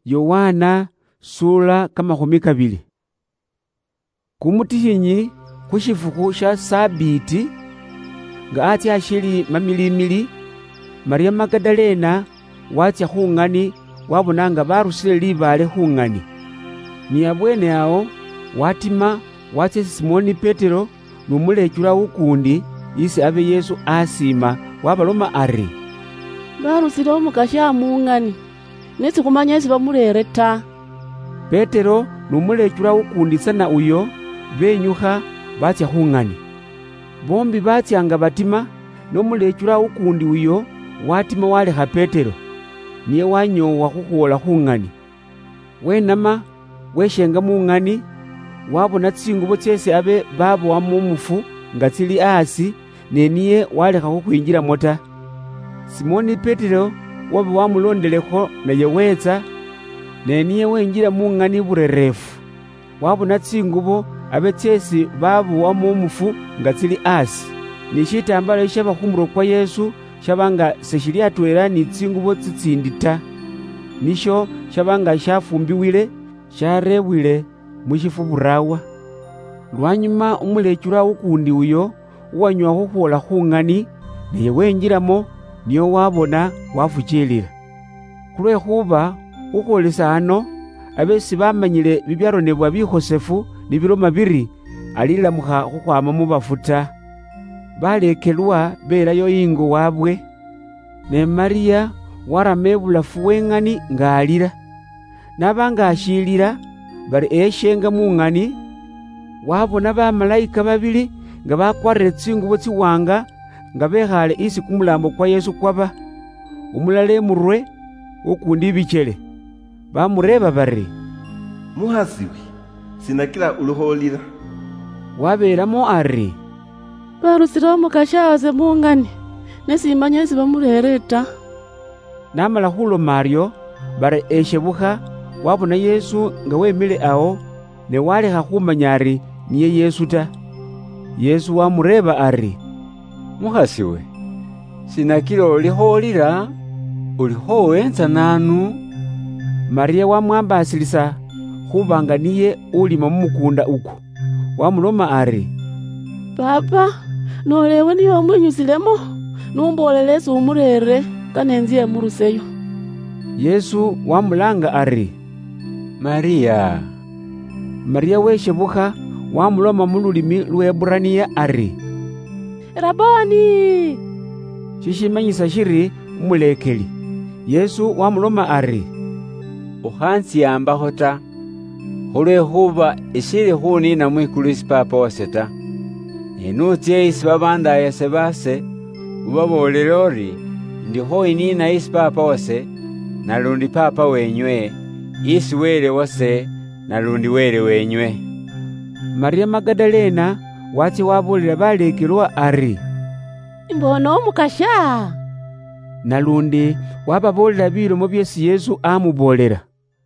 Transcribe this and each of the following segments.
Yohana sura kamakhumi kabili. Kumutikhinyi kushifuku sha sabiti nga atya ashili mamilimili, Maria Magadalena watya khung'ani wabona nga barusile libale khung'ani. Ni abwene awo watima watya Simoni Petero numulechula ukundi isi abe Yesu asima wabaloma ari, barusile omukasha mung'ani nesi kumanya isi bamulere ta. Petero numulechula ukundi sana uyo benyukha batya khung'ani. Bombi batyanga batima, nomulechula ukundi uyo watima walekha Petero, niye wanyowa khukhola khung'ani. Wenama weshenga mung'ani wabona tsingubo tsesi abe babowamo umufu nga tsili asi, ne niye walekha khukhwinjilamo ta. Simoni Petero wabe wamulondelekho naye wetsa, ne niye wenjila mung'ani burerefu, wabona tsingubo abe tsesi babowamo umufu nga tsili asi, ni shitambala shaba khumurwe kwa Yesu shabanga seshili atwela ni tsingubo tsitsindi ta. Nisho shabanga shafumbiwile sharebwile mushifuburawa. Lwanyuma umulechula ukundi uyo uwanywa khukhola khung'ani naye wenjilamo, niyo wabona wafuchilila. Khulwekhuba khukholesa ano abe sibamanyile bibyaronebwa bikhosefu ni biloma biri alilamukha khukhwama mubafu ta. Balekelwa belayo ingo wabwe, ne Maria warama ebulafu weng'ani nga alila. Nabanga ashilila bali eshenga mung'ani, wabona bamalayika babili nga bakwarire tsingubo tsiwanga nga bekhale isi kumulambo kwa Yesu kwaba, umulala emurwe ukundi ibichele. Bamureba bari, muhasiwi sinakila ulukholila. Wabelamo ari, barusile omukasha wase mung'ani nesi imanya isi bamulere ta. Namala khuloma aryo bari eshebukha wabona Yesu nga wemile awo, ne walekha khumanya ari niye Yesu ta. Yesu wamureba ari, muhasiwe sinakila olikholila, ulikhowenza nanu? Maria wamwambasilisa khubanga niye ulima mumukunda uku, wamuloma ari, Papa, nolewe niyo omwinyusilemo numbolele esi umulere kanenziye muruseyo. Yesu wamulanga ari, Maria. Maria weshebukha wamuloma mululimi lwebrania ari, Raboni. shishimanyisa shiri umulekeli. Yesu wamuloma ari, ukhantsiyambakho ta, khulwekhuba ishili khunina mwikulu isi papa wase ta. Nenutsye isi babandayase base ubabolele ori ndikho inina isi papa wase, nalundi papa wenywe, isi wele wase nalundi wele wenywe. Maria Magadalena watya wabolela balekelwa ari, Mbona omukasha. nalundi wababolela bilomo byesi Yesu amubolela.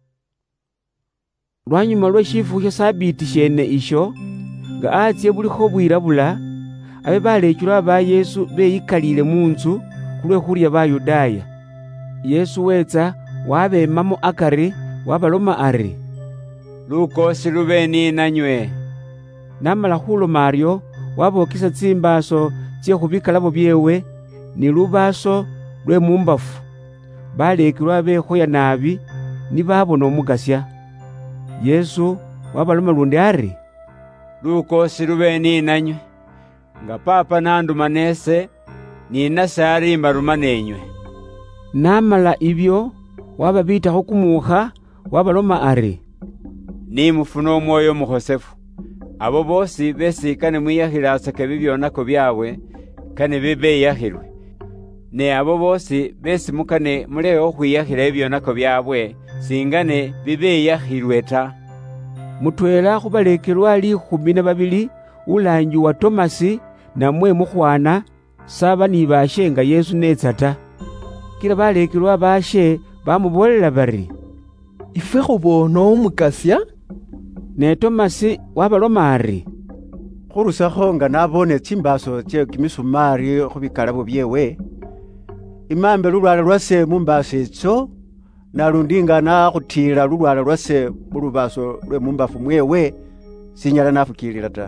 Lwanyuma lwe shifu sha sabiti shene isho nga atye bulikho bwilabula, abe balechulwa ba Yesu beyikalile munzu khulwekhulya Bayudaya. Yesu wetsa wabemamo akari wabaloma ari, Lukosi lube ninanywe. Namala khuloma aryo wabokisa tsimbaso tsye khubikalabo byewe ni lubaso lwe mumbafu. Balekilwa bekhoya nabi ni babona omugasya. Yesu wabaloma lundi ari, Lukosi lube ninanywe, nga papa nanduma nese, ninase arimba ruma nenywe. Namala ibyo wababitakho kumukha wabaloma ari, Nimufuna omwoyo omukhosefu. Abo bosi besi kane mwiyakhilase bibyonako byabwe kane bibeyakhilwe, ne abo bosi besi mukane mulewe okhwiyakhila ebyonako byabwe singane bibeyakhilwe ta. Mutwela khubalekelwa 12 ulanji wa Tomasi namwe mukhwana saba ni bashe nga Yesu netsa ta. Kila balekelwa bashe bamubolela bari, Ife khubona omukasya? Ne Tomasi wabaloma ari, khurusakho nga nabone tsimbaso tsye kimisumari khubikalabo byewe, imambe lulwala lwase mumbaso etso, nalundi nga nakhutila lulwala lwase mulubaso lwe mumbafu mwewe sinyala nafukilila ta.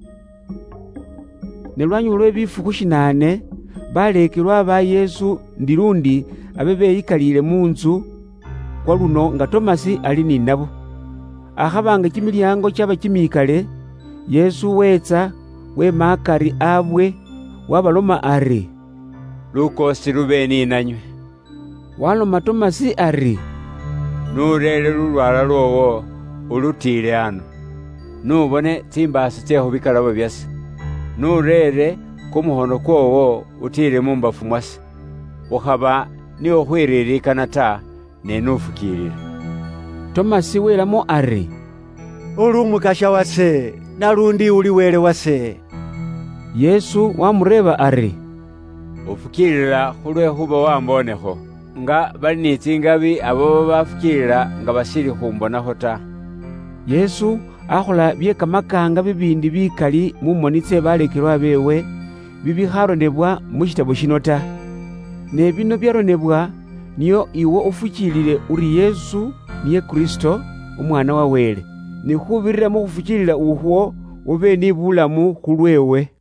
Ne lwanyu lwe bifuku 8 balekelwa ba Yesu ndilundi abe beyikalile munzu kwa luno nga Tomasi ali ni nabo. Akhabanga kimilyango kyaba kimikale, Yesu wetsa wema akari abwe wabaloma ari, lukosi lube ni nanywe. Waloma Tomasi ari, nurele lulwala lwowo ulutile ano, nubone tsimbaso tseho bikalabo byase, nurele kumuhono kwowo utile mumbafu mwase, ukhaba niwo khwiririkana ta nenufukilile. Tomasi welamo ari, uli umukasha wase nalundi uli wele wase. Yesu wamureba ari, ufukilila khulwekhuba wambonekho, nga bali ni tsingabi abo bafukilila nga basili khumbonakho ta. Yesu akhola byekamakanga bibindi bikali mumoni tse balekelwa bewe bibikharonebwa mushitabo shino ta. Ne bino byaronebwa niyo iwo ufukilile uri Yesu niye Kristo umwana wa Wele, ni khubirira mu khufukilila ukhwo ube ni bulamu khulwewe.